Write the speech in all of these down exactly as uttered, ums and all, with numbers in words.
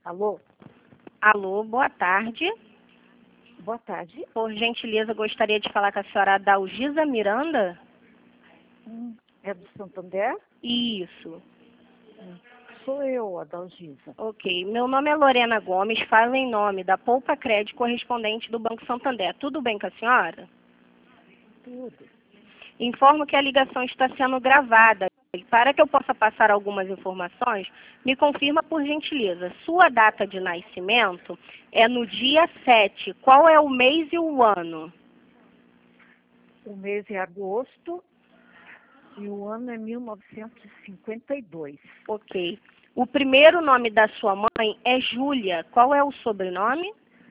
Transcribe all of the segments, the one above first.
Alô? Alô, boa tarde. Boa tarde. Por gentileza, gostaria de falar com a senhora Adalgisa Miranda? Hum, é do Santander? Isso. Hum, sou eu, Adalgisa. Ok. Meu nome é Lorena Gomes, falo em nome da Poupa Crédito correspondente do Banco Santander. Tudo bem com a senhora? Tudo. Informo que a ligação está sendo gravada. E para que eu possa passar algumas informações, me confirma por gentileza. Sua data de nascimento é no dia sete. Qual é o mês e o ano? O mês é agosto e o ano é mil novecentos e cinquenta e dois. Ok. O primeiro nome da sua mãe é Júlia. Qual é o sobrenome?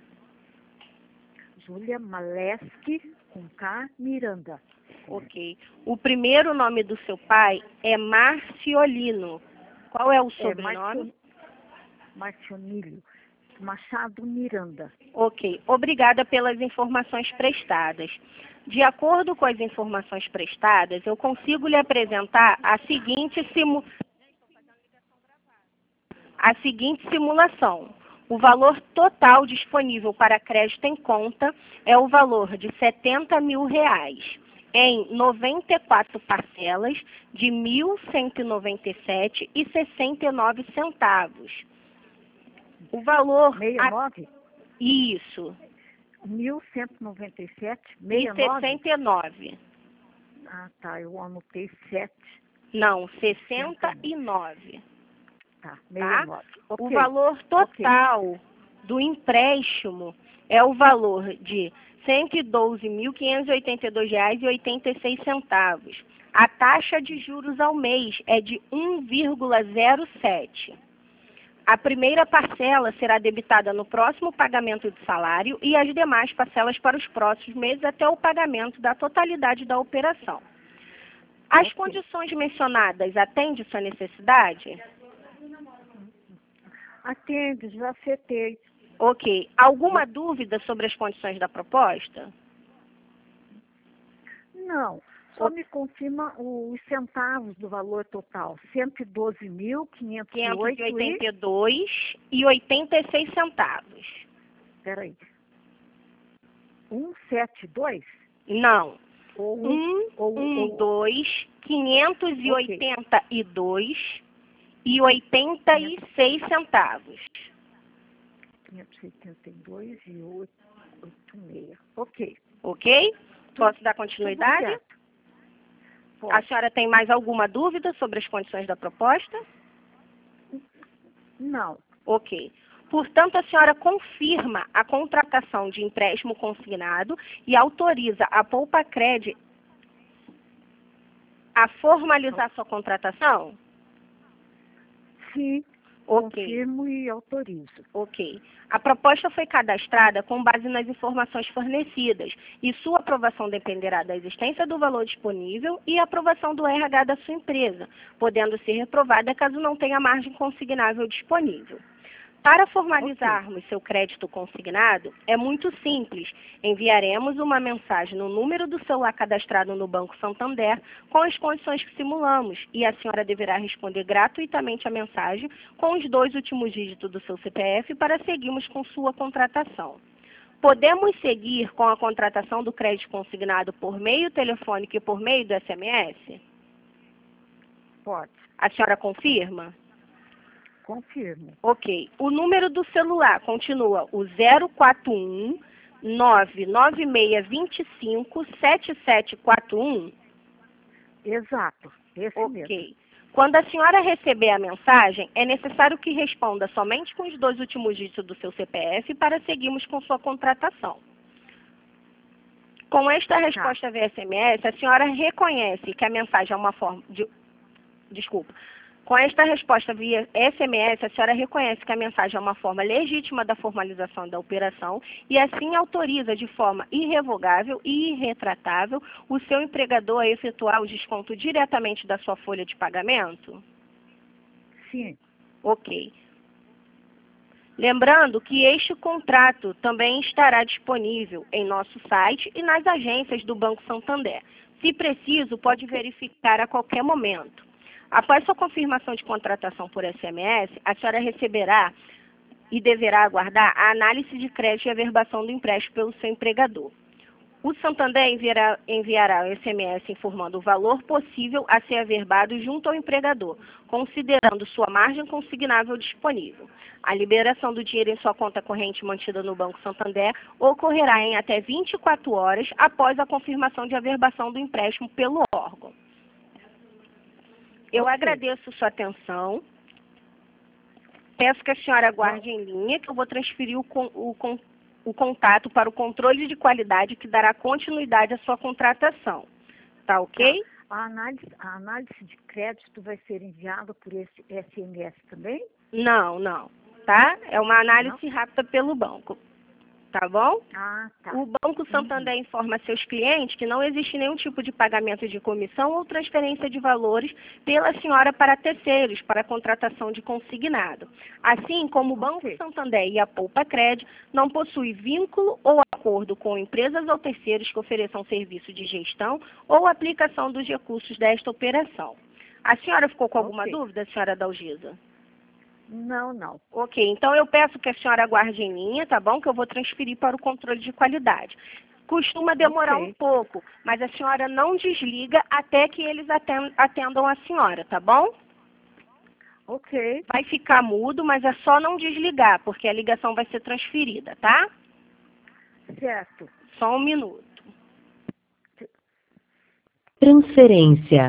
Júlia Maleski, com K, Miranda. Ok. O primeiro nome do seu pai é Marciolino. Qual é o É sobrenome? Marcio- Marcionílio Machado Miranda. Ok. Obrigada pelas informações prestadas. De acordo com as informações prestadas, eu consigo lhe apresentar a seguinte, simu... a seguinte simulação. O valor total disponível para crédito em conta é o valor de setenta mil reais, em noventa e quatro parcelas de mil cento e noventa e sete reais e sessenta e nove centavos. O valor... sessenta e a- nove? Isso. mil cento e noventa e sete? E sessenta e nove? sessenta e nove. Ah, tá. Eu anotei sete. Não, sessenta e nove. Tá, Tá? sessenta e nove. O Ok. valor total do empréstimo é o valor de cento e doze mil quinhentos e oitenta e dois reais e oitenta e seis centavos. A taxa de juros ao mês é de um vírgula zero sete. A primeira parcela será debitada no próximo pagamento de salário e as demais parcelas para os próximos meses até o pagamento da totalidade da operação. As Ok. condições mencionadas atendem sua necessidade? Atende, já acertei. Ok. Alguma dúvida sobre as condições da proposta? Não, só O- me confirma os centavos do valor total. cento e doze mil, quinhentos e quinhentos oito e e... oitenta e dois e oitenta e seis centavos. Peraí. cento e setenta e dois? Não. Ou um... Um, ou, um, ou, dois, quinhentos e oitenta e dois e oitenta e seis centavos. quinhentos e oitenta e dois e oitenta e seis. Ok. Ok? Posso dar Tudo continuidade? certo. A Pode. senhora tem mais alguma dúvida sobre as condições da proposta? Não. Ok. Portanto, a senhora confirma a contratação de empréstimo consignado e autoriza a Poupa Cred a formalizar sua contratação? Sim, Ok. confirmo e autorizo. Ok. A proposta foi cadastrada com base nas informações fornecidas e sua aprovação dependerá da existência do valor disponível e aprovação do R H da sua empresa, podendo ser reprovada caso não tenha margem consignável disponível. Para formalizarmos seu crédito consignado, é muito simples. Enviaremos uma mensagem no número do celular cadastrado no Banco Santander com as condições que simulamos e a senhora deverá responder gratuitamente a mensagem com os dois últimos dígitos do seu C P F para seguirmos com sua contratação. Podemos seguir com a contratação do crédito consignado por meio telefônico e por meio do S M S? Pode. A senhora confirma? Confirmo. Ok. O número do celular continua o zero quatro um, nove nove seis dois cinco, sete sete quatro um? Exato. Esse mesmo. Ok. Quando a senhora receber a mensagem, é necessário que responda somente com os dois últimos dígitos do seu C P F para seguirmos com sua contratação. Com esta resposta via S M S, a senhora reconhece que a mensagem é uma forma de... Desculpa. Com esta resposta via S M S, a senhora reconhece que a mensagem é uma forma legítima da formalização da operação e assim autoriza de forma irrevogável e irretratável o seu empregador a efetuar o desconto diretamente da sua folha de pagamento? Sim. Ok. Lembrando que este contrato também estará disponível em nosso site e nas agências do Banco Santander. Se preciso, pode verificar a qualquer momento. Após sua confirmação de contratação por S M S, a senhora receberá e deverá aguardar a análise de crédito e averbação do empréstimo pelo seu empregador. O Santander enviará, enviará o S M S informando o valor possível a ser averbado junto ao empregador, considerando sua margem consignável disponível. A liberação do dinheiro em sua conta corrente mantida no Banco Santander ocorrerá em até vinte e quatro horas após a confirmação de averbação do empréstimo pelo órgão. Eu Ok. agradeço sua atenção. Peço que a senhora aguarde em linha, que eu vou transferir o, con o, con o contato para o controle de qualidade que dará continuidade à sua contratação. Tá ok? Tá. A análise, a análise de crédito vai ser enviada por esse S M S também? Não, não. Tá? É uma análise rápida pelo banco. Tá bom? Ah, tá. O Banco Santander Uhum. informa seus clientes que não existe nenhum tipo de pagamento de comissão ou transferência de valores pela senhora para terceiros, para contratação de consignado. Assim como o Banco Ok. Santander e a Poupa Cred não possuem vínculo ou acordo com empresas ou terceiros que ofereçam serviço de gestão ou aplicação dos recursos desta operação. A senhora ficou com alguma Ok. dúvida, senhora Dalgisa? Não, não. Ok, então eu peço que a senhora aguarde em linha, tá bom? Que eu vou transferir para o controle de qualidade. Costuma demorar Ok. um pouco, mas a senhora não desliga até que eles aten- atendam a senhora, tá bom? Ok. Vai ficar mudo, mas é só não desligar, porque a ligação vai ser transferida, tá? Certo. Só um minuto. Transferência.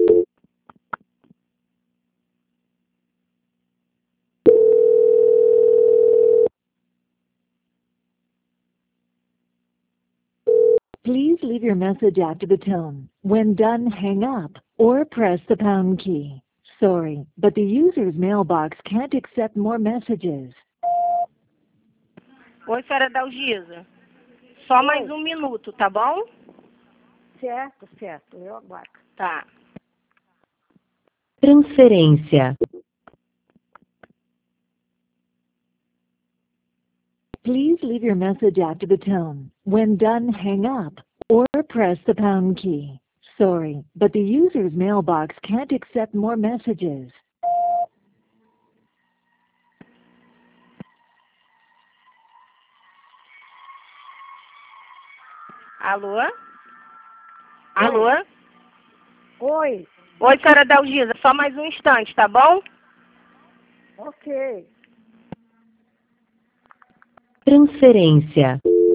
Please leave your message after the tone. When done, hang up or press the pound key. Sorry, but the user's mailbox can't accept more messages. Oi, senhora Dalgisa. Só mais Oi. um minuto, tá bom? Certo, certo. Eu aguardo. Tá. Transferência. Please leave your message after the tone. When done, hang up or press the pound key. Sorry, but the user's mailbox can't accept more messages. Alô? Alô? Oi. Oi, senhora Dalgisa. Só mais um instante, tá bom? Ok. Transferência.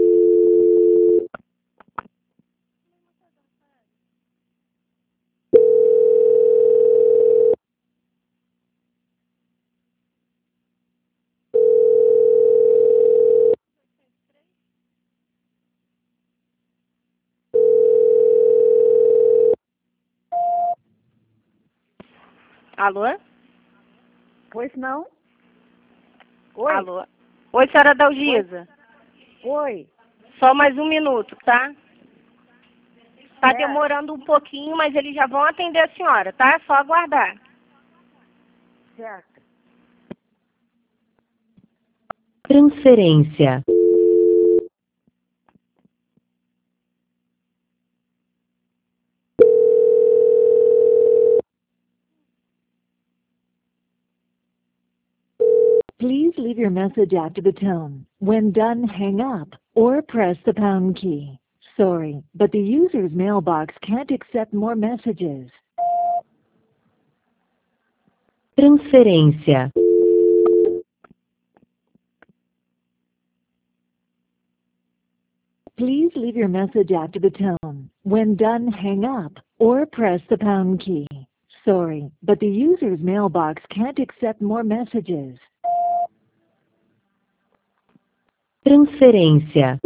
Alô? Pois não? Oi. Alô? Oi, senhora Dalgisa. Oi. Só mais um minuto, tá? Tá Certo. demorando um pouquinho, mas eles já vão atender a senhora, tá? É só aguardar. Certo. Transferência. Please leave your message after the tone. When done, hang up or press the pound key. Sorry, but the user's mailbox can't accept more messages. Transferência. Please leave your message after the tone. When done, hang up or press the pound key. Sorry, but the user's mailbox can't accept more messages. Transferência.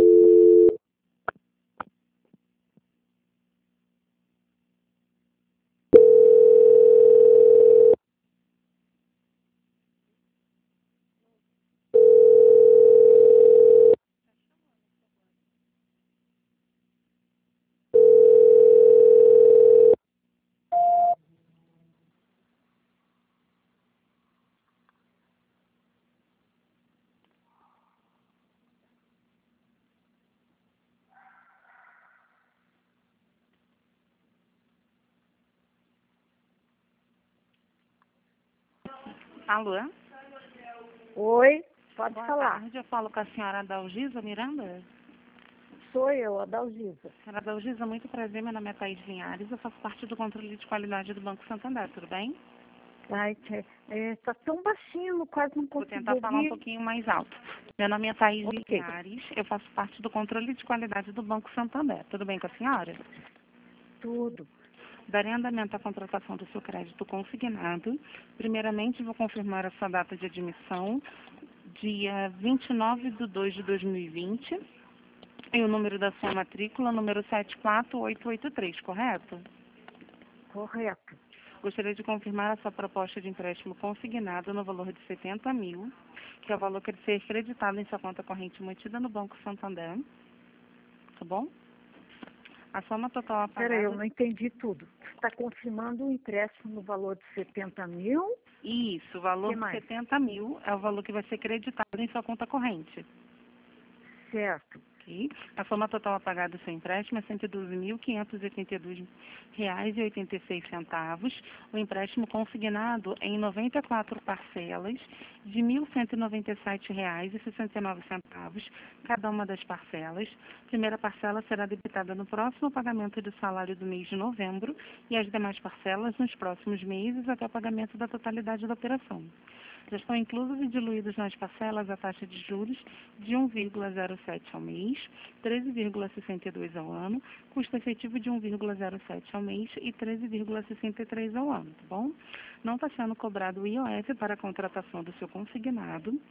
Alô? Oi. Pode Boa falar. tarde, eu falo com a senhora Adalgisa Miranda. Sou eu, a Dalgisa. Senhora Adalgisa, muito prazer, meu nome é Thaís Linhares, eu faço parte do controle de qualidade do Banco Santander, tudo bem? Ai, tia, é, tá tão baixinho, quase não Vou consigo tentar falar um ouvir. pouquinho mais alto. Meu nome é Thaís Ok. Linhares, eu faço parte do controle de qualidade do Banco Santander, tudo bem com a senhora? Tudo. Darei andamento à contratação do seu crédito consignado. Primeiramente, vou confirmar a sua data de admissão, dia vinte e nove de dois de dois mil e vinte. E o número da sua matrícula, número sete quatro oito oito três, correto? Correto. Gostaria de confirmar a sua proposta de empréstimo consignado no valor de setenta mil, que é o valor que deve ser creditado em sua conta corrente mantida no Banco Santander. Tá bom? A soma total a pagar... Peraí, eu não entendi tudo. Você está confirmando um empréstimo no valor de setenta mil? Isso, o valor Que de mais? setenta mil é o valor que vai ser creditado em sua conta corrente. Certo. Ok? A soma total a pagar do seu empréstimo é cento e doze mil, quinhentos e oitenta e dois reais e oitenta e seis centavos. O empréstimo consignado é em noventa e quatro parcelas de mil cento e noventa e sete reais e sessenta e nove centavos, cada uma das parcelas. A primeira parcela será debitada no próximo pagamento do salário do mês de novembro e as demais parcelas nos próximos meses até o pagamento da totalidade da operação. Já estão inclusos e diluídos nas parcelas a taxa de juros de um vírgula zero sete ao mês, treze vírgula sessenta e dois ao ano, custo efetivo de um vírgula zero sete ao mês e treze vírgula sessenta e três ao ano, tá bom? Não está sendo cobrado o I O F para a contratação do seu consignado.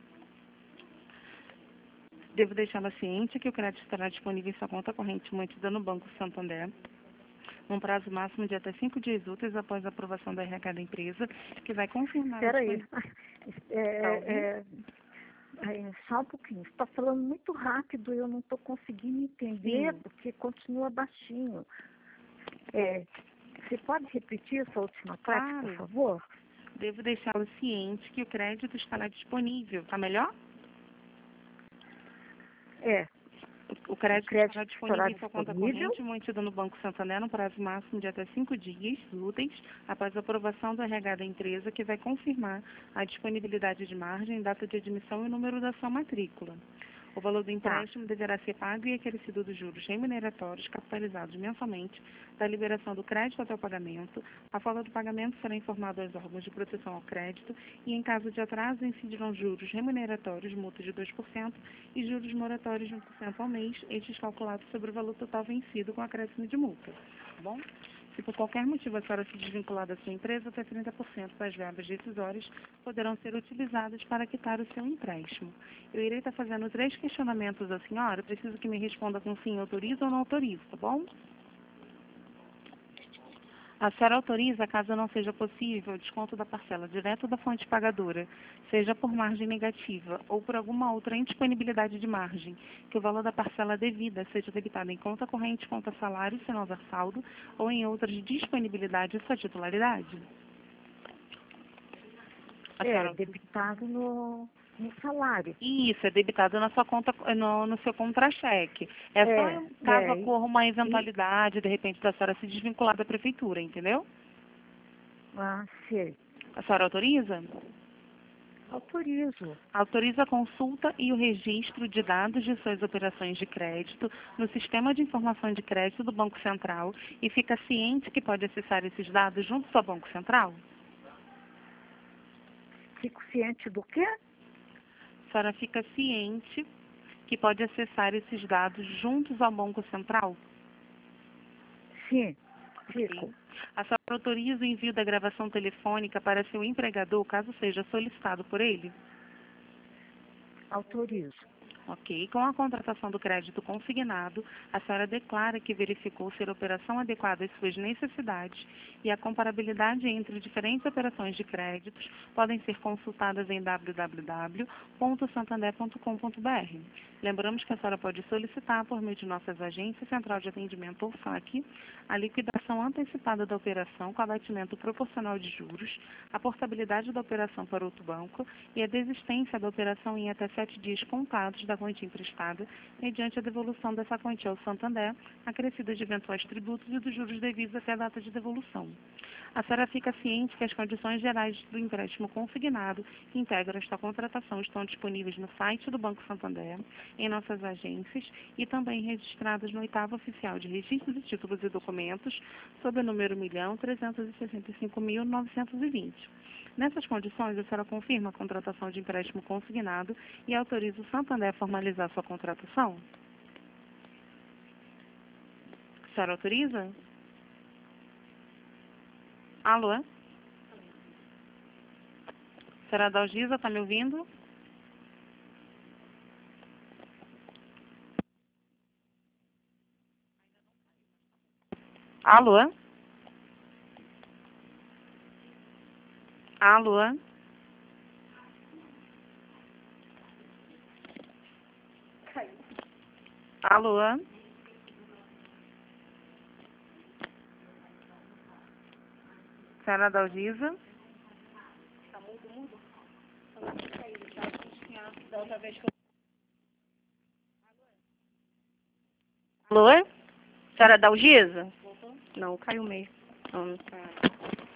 Devo deixá-la ciente que o crédito estará disponível em sua conta corrente mantida no Banco Santander, num prazo máximo de até cinco dias úteis após a aprovação da R H da empresa, que vai confirmar... Peraí. a É, Tá ouvindo? é, é, só um pouquinho. Você está falando muito rápido e eu não estou conseguindo entender Sim. porque continua baixinho. É, você pode repetir essa última parte, Claro. por favor? Devo deixá-lo ciente que o crédito estará disponível. Tá melhor? É, O crédito, O crédito estará disponível estará em sua conta disponível. corrente mantido no Banco Santander no prazo máximo de até cinco dias úteis após a aprovação do R H da empresa, que vai confirmar a disponibilidade de margem, data de admissão e número da sua matrícula. O valor do empréstimo deverá ser pago e acrescido dos juros remuneratórios capitalizados mensalmente da liberação do crédito até o pagamento. A folga do pagamento será informada aos órgãos de proteção ao crédito e, em caso de atraso, incidirão juros remuneratórios, multa de dois por cento e juros moratórios de um por cento ao mês, estes calculados sobre o valor total vencido com acréscimo de multa. Tá bom? Se por qualquer motivo a senhora se desvincular da sua empresa, até trinta por cento das verbas decisórias poderão ser utilizadas para quitar o seu empréstimo. Eu irei estar fazendo três questionamentos à senhora, preciso que me responda com sim, autoriza ou não autoriza, tá bom? A senhora autoriza, caso não seja possível, o desconto da parcela direto da fonte pagadora, seja por margem negativa ou por alguma outra indisponibilidade de margem, que o valor da parcela devida seja debitado em conta corrente, conta salário, se não houver saldo, ou em outras disponibilidades de sua titularidade. A É, senhora- debitado no, no salário. Isso, é debitado na sua conta, no, no seu contra-cheque. É só É, caso é, ocorra uma eventualidade, de repente, da senhora se desvincular da prefeitura, entendeu? Ah, sei. A senhora autoriza? Autorizo. Autoriza a consulta e o registro de dados de suas operações de crédito no Sistema de Informação de Crédito do Banco Central e fica ciente que pode acessar esses dados junto ao Banco Central? Fico ciente do quê? A senhora fica ciente que pode acessar esses dados juntos ao Banco Central? Sim, fico. Ok. A senhora autoriza o envio da gravação telefônica para seu empregador, caso seja solicitado por ele? Autorizo. Ok. Com a contratação do crédito consignado, a senhora declara que verificou ser a operação adequada às suas necessidades e a comparabilidade entre diferentes operações de créditos podem ser consultadas em w w w ponto santander ponto com ponto b r. Lembramos que a senhora pode solicitar, por meio de nossas agências, Central de Atendimento ou S A C, a liquidação execução antecipada da operação com abatimento proporcional de juros, a portabilidade da operação para outro banco e a desistência da operação em até sete dias contados da quantia emprestada, mediante a devolução dessa quantia ao Santander, acrescida de eventuais tributos e dos juros devidos até a data de devolução. A senhora fica ciente que as condições gerais do empréstimo consignado que integram esta contratação estão disponíveis no site do Banco Santander, em nossas agências e também registradas no oitavo oficial de registro de títulos e documentos, sob o número um milhão trezentos e sessenta e cinco mil novecentos e vinte. Nessas condições, a senhora confirma a contratação de empréstimo consignado e autoriza o Santander a formalizar sua contratação? A senhora autoriza? Alô? A senhora Dalgisa, está me ouvindo? Alô? Alô? Alô? Senhora Dalgisa? Está mudo, mudo? Da outra vez que eu... Alô? Senhora Dalgisa? Não, caiu mesmo. Não, não.